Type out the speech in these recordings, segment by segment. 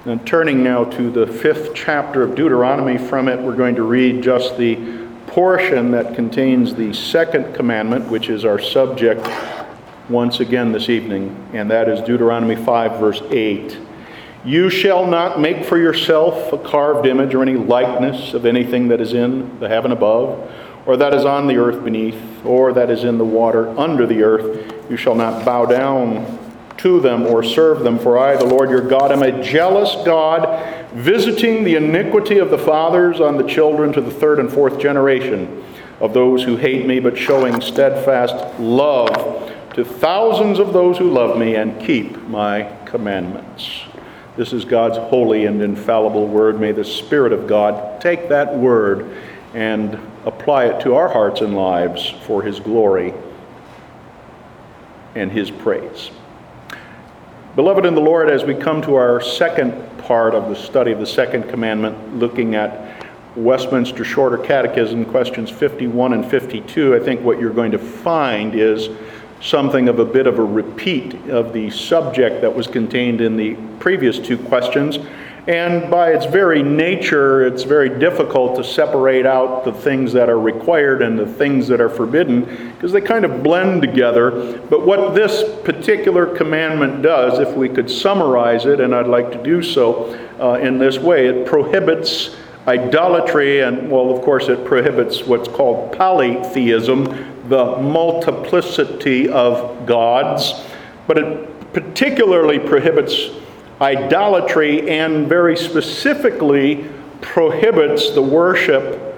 And turning now to the 5th chapter of Deuteronomy, from it we're going to read just the portion that contains the 2nd commandment, which is our subject once again this evening, and that is Deuteronomy 5, verse 8. You shall not make for yourself a carved image or any likeness of anything that is in the heaven above, or that is on the earth beneath, or that is in the water under the earth. You shall not bow down to them or serve them, for I, the Lord your God, am a jealous God, visiting the iniquity of the fathers on the children to the 3rd and 4th generation of those who hate me, but showing steadfast love to thousands of those who love me and keep my commandments. This is God's holy and infallible word. May the Spirit of God take that word and apply it to our hearts and lives for His glory and His praise. Beloved in the Lord, as we come to our second part of the study of the 2nd commandment, looking at Westminster Shorter Catechism, questions 51 and 52, I think what you're going to find is something of a bit of a repeat of the subject that was contained in the previous 2 questions. And by its very nature, it's very difficult to separate out the things that are required and the things that are forbidden, because they kind of blend together. But what this particular commandment does, if we could summarize it, and I'd like to do so in this way, it prohibits idolatry, and, well, of course, it prohibits what's called polytheism, the multiplicity of gods. But it particularly prohibits idolatry, and very specifically prohibits the worship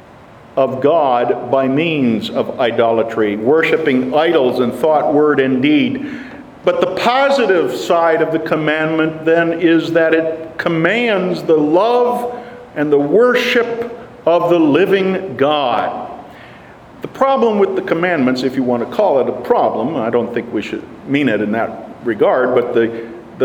of God by means of idolatry, worshiping idols in thought, word, and deed. But the positive side of the commandment then is that it commands the love and the worship of the living God. The problem with the commandments, if you want to call it a problem, I don't think we should mean it in that regard, but the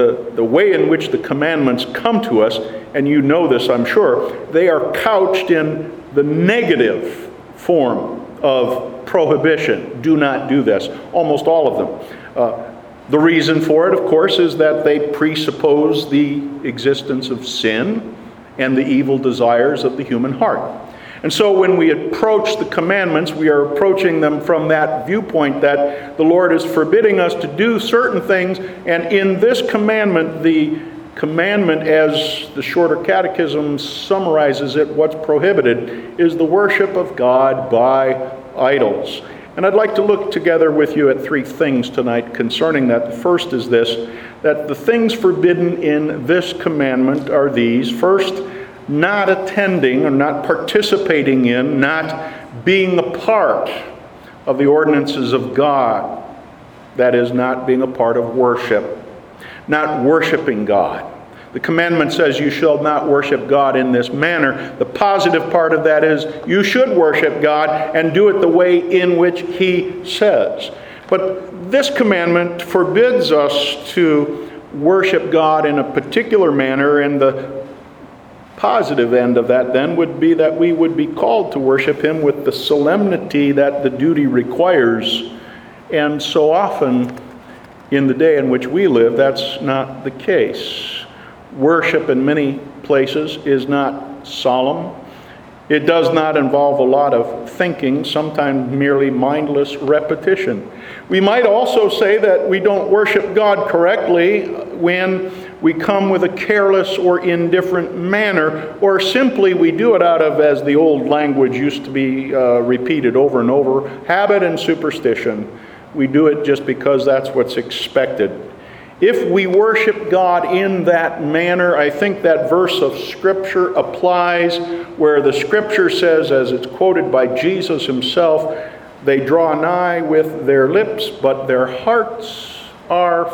way in which the commandments come to us, and you know this, I'm sure, they are couched in the negative form of prohibition. Do not do this. Almost all of them. The reason for it, of course, is that they presuppose the existence of sin and the evil desires of the human heart. And so when we approach the commandments, we are approaching them from that viewpoint that the Lord is forbidding us to do certain things. And in this commandment, the commandment, as the Shorter Catechism summarizes it, what's prohibited is the worship of God by idols. And I'd like to look together with you at 3 things tonight concerning that. The first is this, that the things forbidden in this commandment are these. First, not attending or not participating in, not being a part of the ordinances of God. That is, not being a part of worship. Not worshiping God. The commandment says you shall not worship God in this manner. The positive part of that is you should worship God and do it the way in which He says. But this commandment forbids us to worship God in a particular manner, and the positive end of that then would be that we would be called to worship Him with the solemnity that the duty requires. And so often in the day in which we live, that's not the case. Worship in many places is not solemn. It does not involve a lot of thinking, sometimes merely mindless repetition. We might also say that we don't worship God correctly when we come with a careless or indifferent manner, or simply we do it out of, as the old language used to be repeated over and over, habit and superstition. We do it just because that's what's expected. If we worship God in that manner, I think that verse of Scripture applies where the Scripture says, as it's quoted by Jesus Himself, they draw nigh with their lips, but their hearts are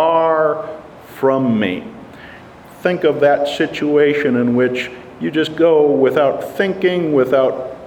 far from me. Think of that situation in which you just go without thinking, without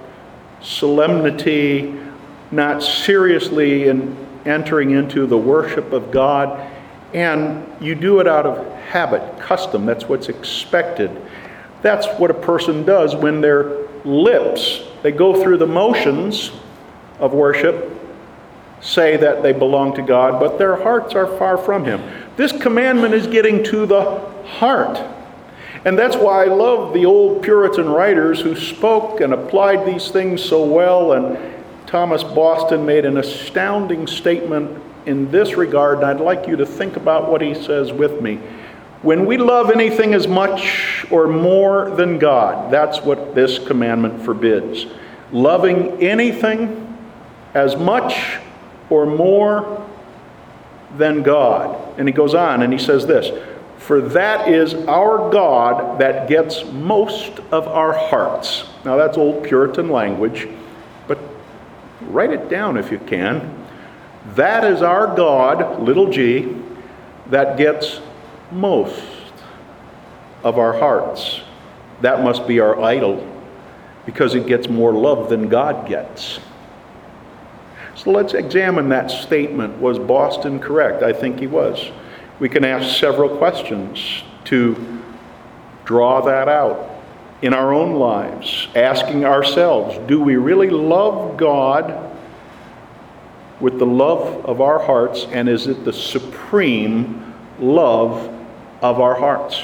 solemnity, not seriously entering into the worship of God, and you do it out of habit, custom. That's what's expected. That's what a person does when their lips, they go through the motions of worship, say that they belong to God, but their hearts are far from Him. This commandment is getting to the heart And that's why I love the old Puritan writers who spoke and applied these things so well. And Thomas Boston made an astounding statement in this regard, and I'd like you to think about what he says with me. When we love anything as much or more than God, that's what this commandment forbids. Loving anything as much or more than God. And he goes on and he says this, for that is our God that gets most of our hearts. Now that's old Puritan language, but write it down if you can. That is our God, little g, that gets most of our hearts. That must be our idol, because it gets more love than God gets. So let's examine that statement. Was Boston correct? I think he was. We can ask several questions to draw that out in our own lives, asking ourselves, do we really love God with the love of our hearts, and is it the supreme love of our hearts?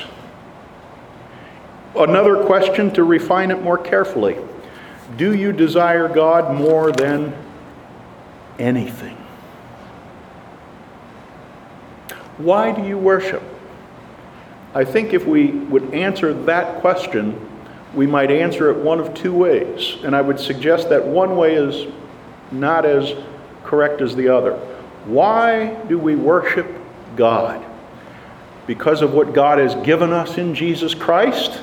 Another question to refine it more carefully. Do you desire God more than anything? Why do you worship? I think if we would answer that question, we might answer it one of two ways. And I would suggest that one way is not as correct as the other. Why do we worship God? Because of what God has given us in Jesus Christ?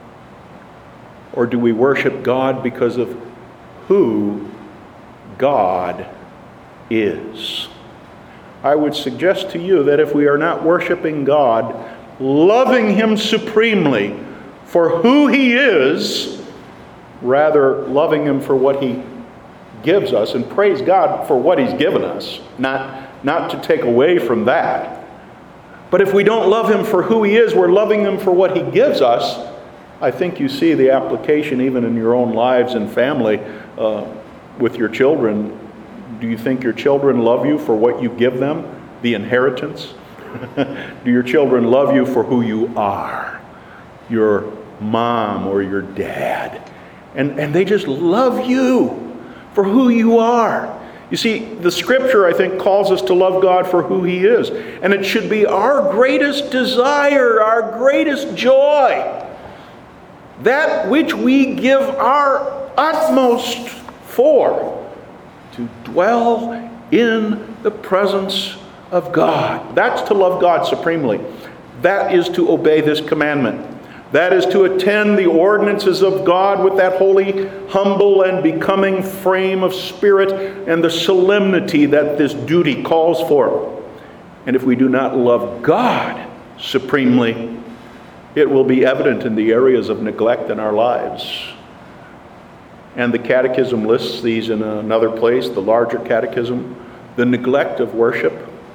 Or do we worship God because of who God is? I would suggest to you that if we are not worshiping God, loving Him supremely for who He is, rather loving Him for what He gives us, and praise God for what He's given us, not to take away from that. But if we don't love Him for who He is, we're loving Him for what He gives us. I think you see the application even in your own lives and family with your children. Do you think your children love you for what you give them, the inheritance? Do your children love you for who you are, your mom or your dad? And they just love you for who you are. You see, the Scripture, I think, calls us to love God for who He is. And it should be our greatest desire, our greatest joy, that which we give our utmost for, to dwell in the presence of God. That's to love God supremely. That is to obey this commandment. That is to attend the ordinances of God with that holy, humble, and becoming frame of spirit and the solemnity that this duty calls for. And if we do not love God supremely, it will be evident in the areas of neglect in our lives. And the Catechism lists these in another place, the larger Catechism. The neglect of worship.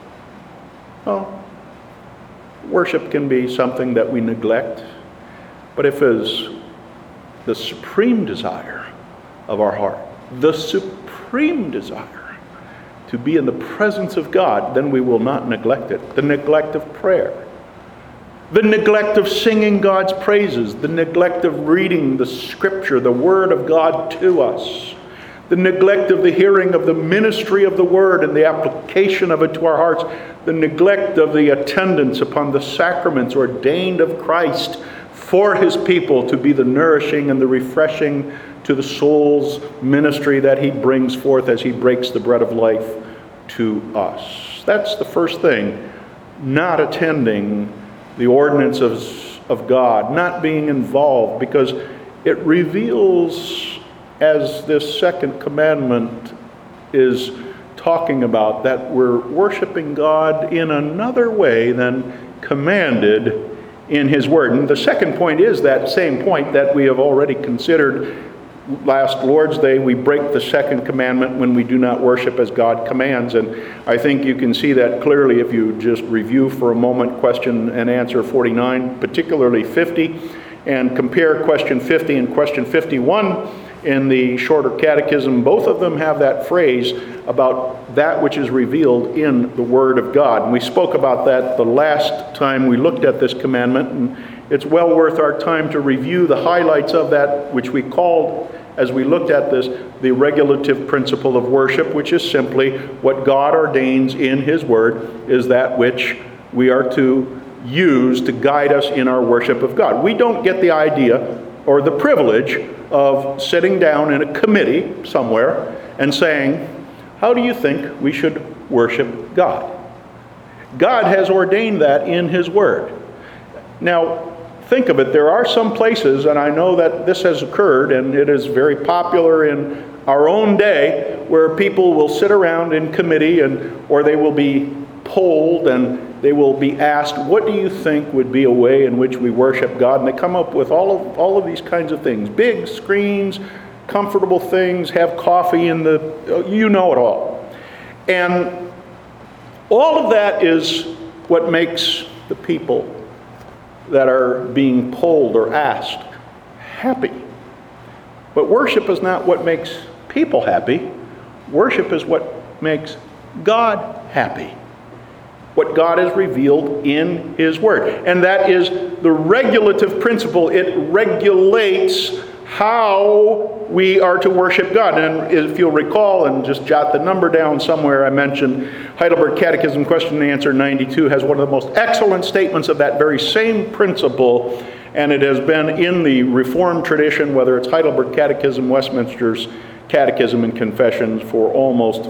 Well, worship can be something that we neglect. But if it is the supreme desire of our heart, the supreme desire to be in the presence of God, then we will not neglect it. The neglect of prayer. The neglect of singing God's praises, the neglect of reading the Scripture, the Word of God to us, the neglect of the hearing of the ministry of the Word and the application of it to our hearts, the neglect of the attendance upon the sacraments ordained of Christ for His people to be the nourishing and the refreshing to the soul's ministry that He brings forth as He breaks the bread of life to us. That's the first thing, not attending the ordinances of God, not being involved, because it reveals, as this second commandment is talking about, that we're worshiping God in another way than commanded in His Word. And the second point is that same point that we have already considered last Lord's Day. We break the second commandment when we do not worship as God commands. And I think you can see that clearly if you just review for a moment question and answer 49, particularly 50, and compare question 50 and question 51 in the Shorter Catechism. Both of them have that phrase about that which is revealed in the Word of God. And we spoke about that the last time we looked at this commandment, it's well worth our time to review the highlights of that, which we called, as we looked at this, the regulative principle of worship, which is simply what God ordains in His Word is that which we are to use to guide us in our worship of God. We don't get the idea or the privilege of sitting down in a committee somewhere and saying, how do you think we should worship God? God has ordained that in His Word. Now, think of it. There are some places, and I know that this has occurred, and it is very popular in our own day, where people will sit around in committee, or they will be polled, and they will be asked, what do you think would be a way in which we worship God? And they come up with all of these kinds of things. Big screens, comfortable things, have coffee in the, you know it all. And all of that is what makes the people that are being polled or asked happy. But worship is not what makes people happy. Worship is what makes God happy. What God has revealed in His Word. And that is the regulative principle. It regulates how we are to worship God. And if you'll recall, and just jot the number down somewhere, I mentioned Heidelberg Catechism Question and Answer 92 has one of the most excellent statements of that very same principle. And it has been in the Reformed tradition, whether it's Heidelberg Catechism, Westminster's Catechism and Confessions, for almost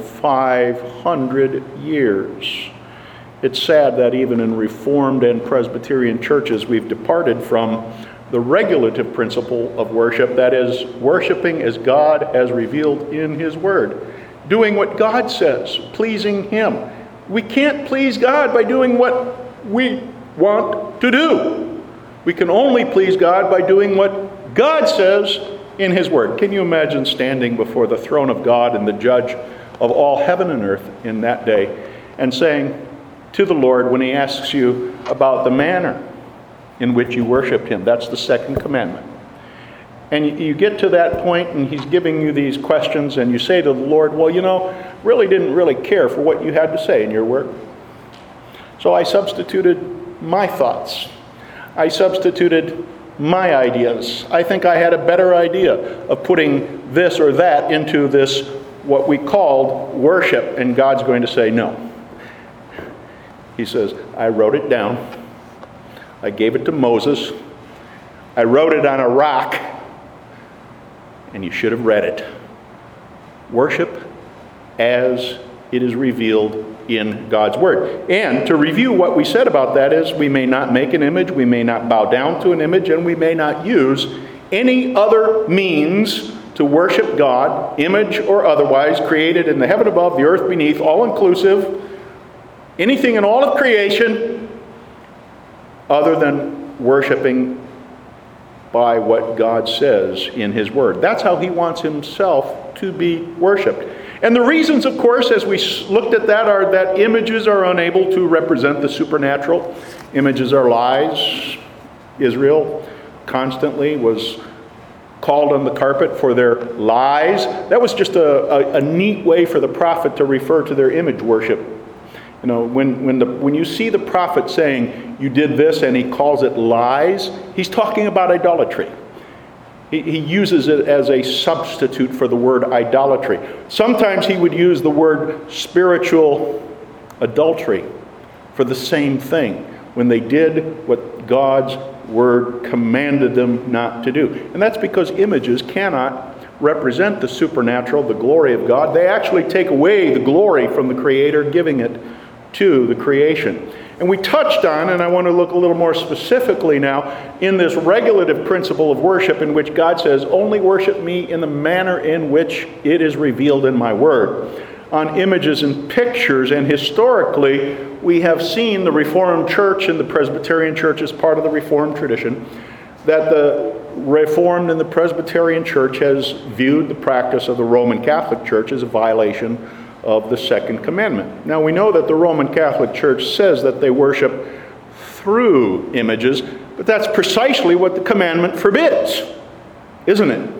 500 years. It's sad that even in Reformed and Presbyterian churches, we've departed from the regulative principle of worship, that is, worshiping as God has revealed in His Word, doing what God says, pleasing Him. We can't please God by doing what we want to do. We can only please God by doing what God says in His Word. Can you imagine standing before the throne of God and the judge of all heaven and earth in that day and saying to the Lord, when He asks you about the manner in which you worship Him, that's the second commandment. And you get to that point and He's giving you these questions and you say to the Lord, well, really didn't really care for what you had to say in your word. So I substituted my thoughts. I substituted my ideas. I think I had a better idea of putting this or that into this, what we called worship. And God's going to say, no. He says, I wrote it down. I gave it to Moses. I wrote it on a rock. And you should have read it. Worship as it is revealed in God's Word. And to review what we said about that is we may not make an image, we may not bow down to an image, and we may not use any other means to worship God, image or otherwise, created in the heaven above, the earth beneath, all-inclusive, anything in all of creation other than worshiping by what God says in His Word. That's how He wants Himself to be worshipped. And the reasons, of course, as we looked at that, are that images are unable to represent the supernatural. Images are lies. Israel constantly was called on the carpet for their lies. That was just a neat way for the prophet to refer to their image worship. When you see the prophet saying, you did this, and he calls it lies, he's talking about idolatry. He uses it as a substitute for the word idolatry. Sometimes he would use the word spiritual adultery for the same thing, when they did what God's Word commanded them not to do. And that's because images cannot represent the supernatural, the glory of God. They actually take away the glory from the Creator, giving it to the creation. And we touched on, and I want to look a little more specifically now, in this regulative principle of worship in which God says, only worship me in the manner in which it is revealed in my Word. On images and pictures, and historically, we have seen the Reformed Church and the Presbyterian Church as part of the Reformed tradition, that the Reformed and the Presbyterian Church has viewed the practice of the Roman Catholic Church as a violation of the second commandment. Now we know that the Roman Catholic Church says that they worship through images, but that's precisely what the commandment forbids, isn't it?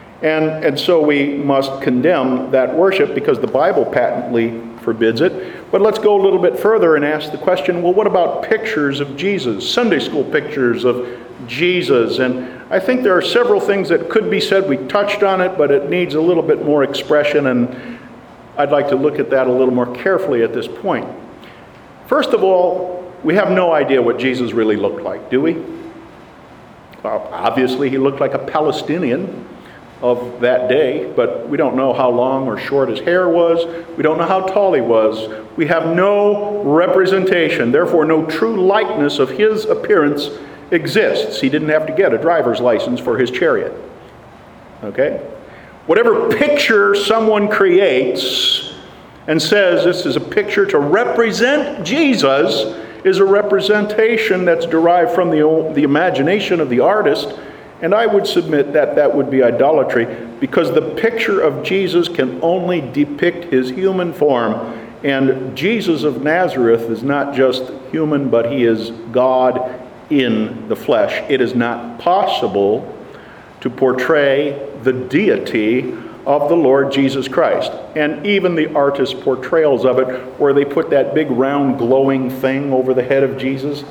And so we must condemn that worship because the Bible patently forbids it. But let's go a little bit further and ask the question, well, what about pictures of Jesus, Sunday school pictures of Jesus? And I think there are several things that could be said. We touched on it, but it needs a little bit more expression, and I'd like to look at that a little more carefully at this point. First of all, we have no idea what Jesus really looked like, do we? Well, obviously he looked like a Palestinian of that day, but we don't know how long or short his hair was. We don't know how tall he was. We have no representation, therefore no true likeness of his appearance exists. He didn't have to get a driver's license for his chariot. Okay? Whatever picture someone creates and says this is a picture to represent Jesus is a representation that's derived from the imagination of the artist. And I would submit that that would be idolatry, because the picture of Jesus can only depict his human form. And Jesus of Nazareth is not just human, but he is God in the flesh. It is not possible to portray the deity of the Lord Jesus Christ. And even the artist's portrayals of it, where they put that big round glowing thing over the head of Jesus,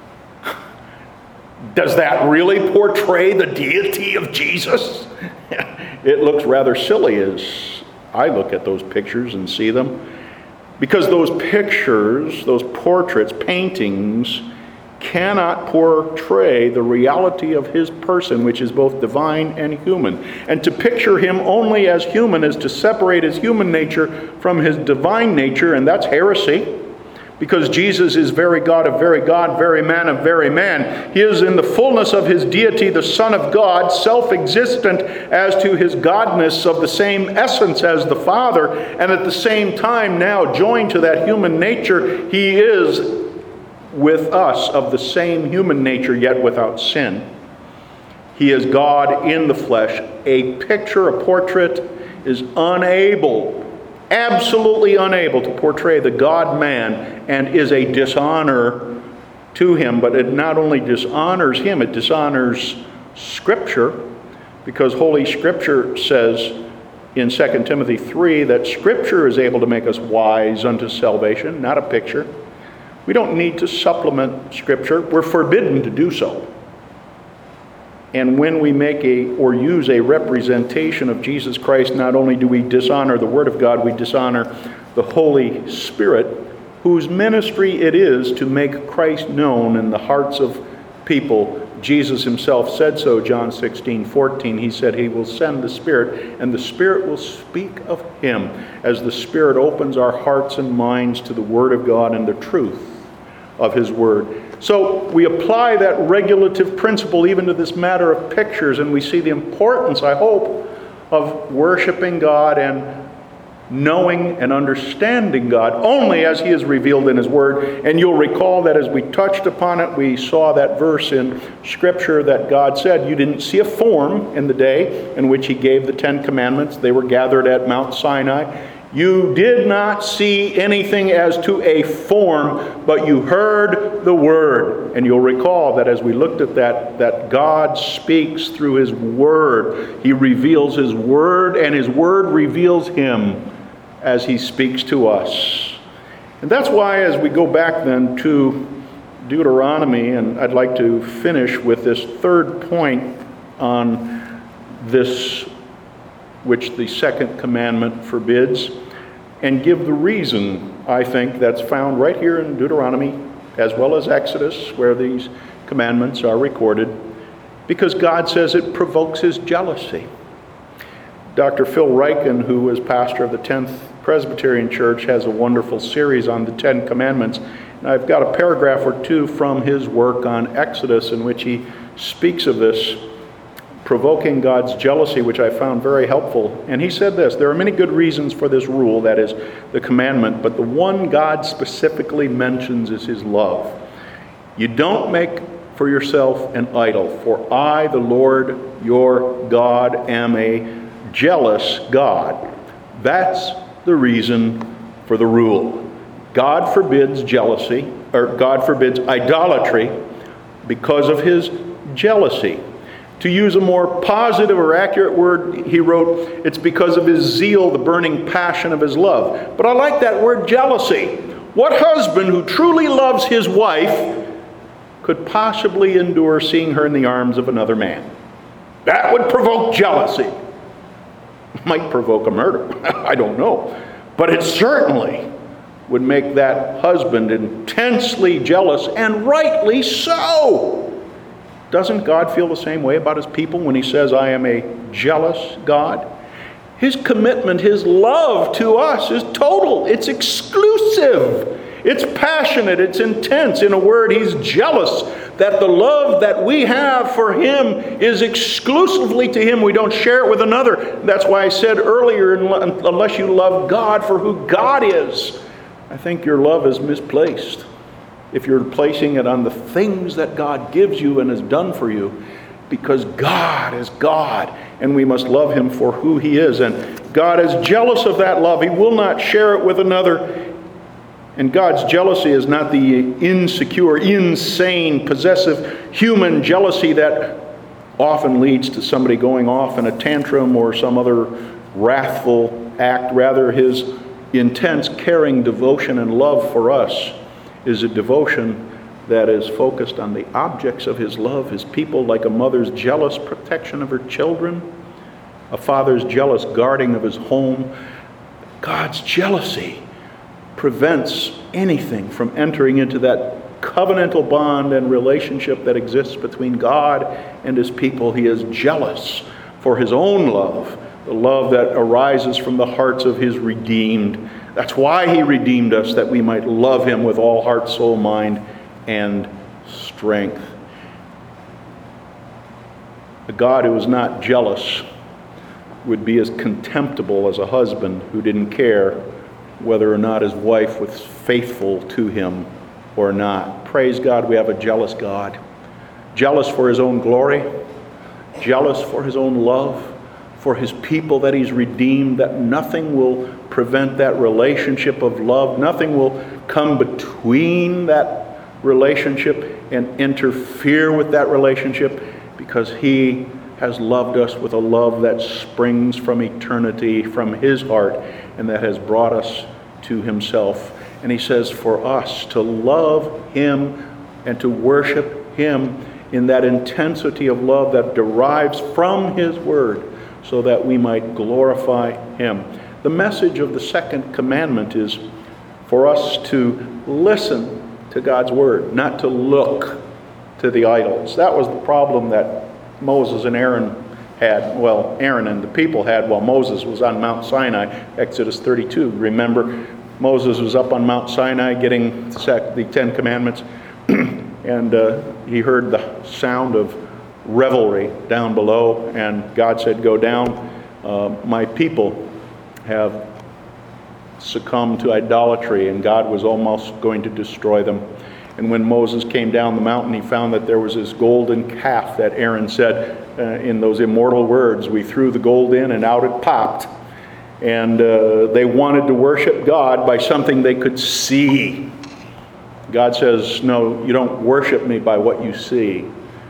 does that really portray the deity of Jesus? It looks rather silly as I look at those pictures and see them, because those pictures, those portraits, paintings, cannot portray the reality of his person, which is both divine and human. And to picture him only as human is to separate his human nature from his divine nature, and that's heresy. Because Jesus is very God of very God, very man of very man. He is in the fullness of his deity, the Son of God, self-existent as to his godness, of the same essence as the Father, and at the same time now joined to that human nature, he is with us of the same human nature, yet without sin. He is God in the flesh. A picture, a portrait, is unable, absolutely unable to portray the God-man, and is a dishonor to him. But it not only dishonors him, it dishonors Scripture, because Holy Scripture says in 2 Timothy 3 that Scripture is able to make us wise unto salvation, not a picture. We don't need to supplement Scripture. We're forbidden to do so. And when we make or use a representation of Jesus Christ, not only do we dishonor the Word of God, we dishonor the Holy Spirit, whose ministry it is to make Christ known in the hearts of people. Jesus himself said so, John 16:14. He said he will send the Spirit, and the Spirit will speak of him as the Spirit opens our hearts and minds to the Word of God and the truth of his Word. So we apply that regulative principle even to this matter of pictures, and we see the importance, I hope, of worshiping God and knowing and understanding God only as he is revealed in his Word. And you'll recall that as we touched upon it, we saw that verse in Scripture that God said, you didn't see a form in the day in which he gave the 10 Commandments. They were gathered at Mount Sinai. You did not see anything as to a form, but you heard the Word. And you'll recall that as we looked at that God speaks through his Word. He reveals his Word, and his Word reveals him as he speaks to us. And that's why as we go back then to Deuteronomy, and I'd like to finish with this third point on this which the second commandment forbids, and give the reason, I think, that's found right here in Deuteronomy, as well as Exodus, where these commandments are recorded, because God says it provokes his jealousy. Dr. Phil Ryken, who is pastor of the 10th Presbyterian Church, has a wonderful series on the 10 Commandments. And I've got a paragraph or two from his work on Exodus in which he speaks of this, provoking God's jealousy, which I found very helpful. And he said this: there are many good reasons for this rule, that is, the commandment, but the one God specifically mentions is his love. You don't make for yourself an idol, for I, the Lord your God, am a jealous God. That's the reason for the rule. God forbids jealousy, or God forbids idolatry because of his jealousy. To use a more positive or accurate word, he wrote, it's because of his zeal, the burning passion of his love. But I like that word jealousy. What husband who truly loves his wife could possibly endure seeing her in the arms of another man? That would provoke jealousy. Might provoke a murder. I don't know. But it certainly would make that husband intensely jealous, and rightly so. Doesn't God feel the same way about his people when he says, I am a jealous God? His commitment, his love to us is total. It's exclusive. It's passionate. It's intense. In a word, he's jealous that the love that we have for him is exclusively to him. We don't share it with another. That's why I said earlier, unless you love God for who God is, I think your love is misplaced. If you're placing it on the things that God gives you and has done for you, because God is God, and we must love him for who he is. And God is jealous of that love. He will not share it with another. And God's jealousy is not the insecure, insane, possessive human jealousy that often leads to somebody going off in a tantrum or some other wrathful act. Rather, his intense, caring devotion and love for us is a devotion that is focused on the objects of his love, his people, like a mother's jealous protection of her children, a father's jealous guarding of his home. God's jealousy prevents anything from entering into that covenantal bond and relationship that exists between God and his people. He is jealous for his own love, the love that arises from the hearts of his redeemed. That's why he redeemed us, that we might love him with all heart, soul, mind, and strength. A God who is not jealous would be as contemptible as a husband who didn't care whether or not his wife was faithful to him or not. Praise God, we have a jealous God. Jealous for his own glory, jealous for his own love, for his people that he's redeemed, that nothing will prevent that relationship of love. Nothing will come between that relationship and interfere with that relationship, because he has loved us with a love that springs from eternity, from his heart, and that has brought us to himself. And he says for us to love him and to worship him in that intensity of love that derives from his word, so that we might glorify him. The message of the second commandment is for us to listen to God's word, not to look to the idols. That was the problem that Moses and Aaron had. Well, Aaron and the people had while Moses was on Mount Sinai, Exodus 32. Remember, Moses was up on Mount Sinai getting the Ten Commandments, and he heard the sound of revelry down below, and God said, go down. My people have succumbed to idolatry, and God was almost going to destroy them. And when Moses came down the mountain, he found that there was this golden calf that Aaron said in those immortal words, we threw the gold in and out it popped. And they wanted to worship God by something they could see. God says, no, you don't worship me by what you see,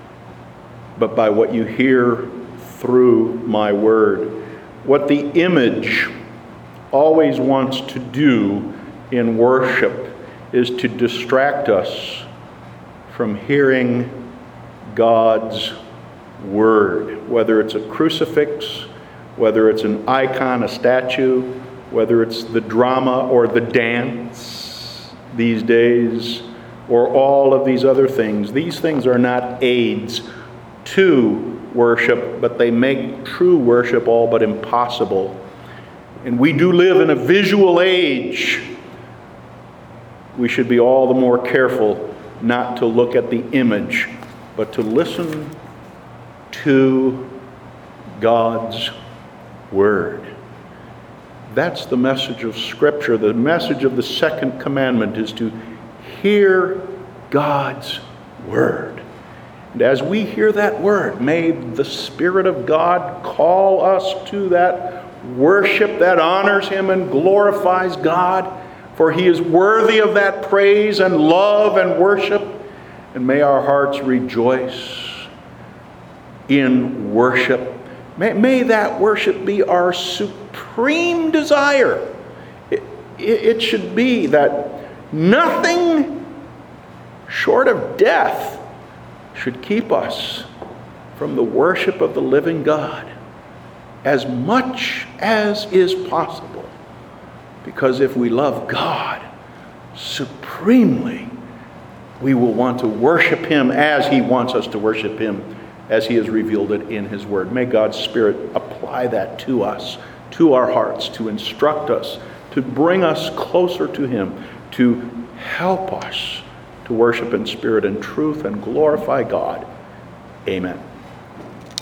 but by what you hear through my word. What the image always wants to do in worship is to distract us from hearing God's word. Whether it's a crucifix, whether it's an icon, a statue, whether it's the drama or the dance these days, or all of these other things. These things are not aids to worship, but they make true worship all but impossible. And we do live in a visual age. We should be all the more careful not to look at the image, but to listen to God's word. That's the message of Scripture. The message of the second commandment is to hear God's word. And as we hear that word, may the Spirit of God call us to that worship that honors him and glorifies God, for he is worthy of that praise and love and worship. And may our hearts rejoice in worship. May that worship be our supreme desire. It should be that Nothing short of death should keep us from the worship of the living God as much as is possible. Because if we love God supremely, we will want to worship Him as He wants us to worship Him, as He has revealed it in His Word. May God's Spirit apply that to us, to our hearts, to instruct us, to bring us closer to Him, to help us to worship in spirit and truth and glorify God. Amen.